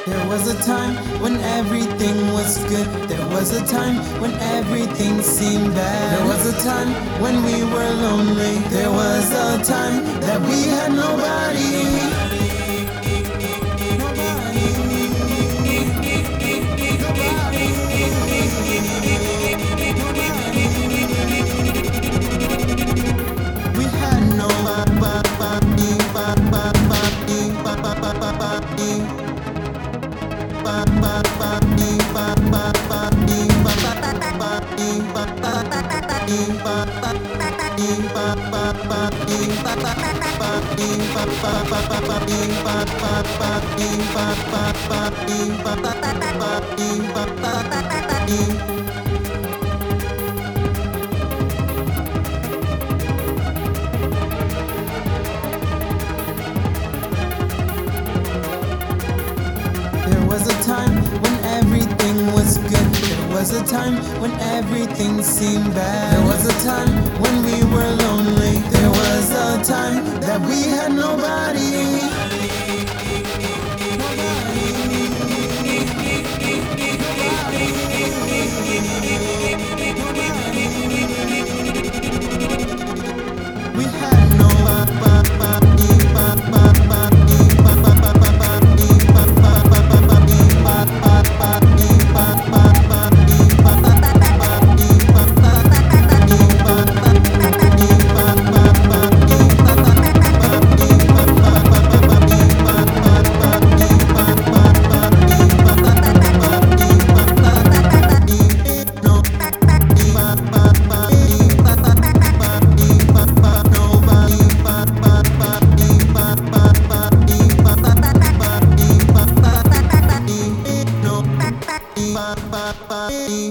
There was a time when everything was good. There was a time when everything seemed bad. There was a time when we were lonely. There was a time that we had nobody. We had There was a time when everything was good. There was a time when everything seemed bad. There was a time when we were lonely. There was a time that we had nobody.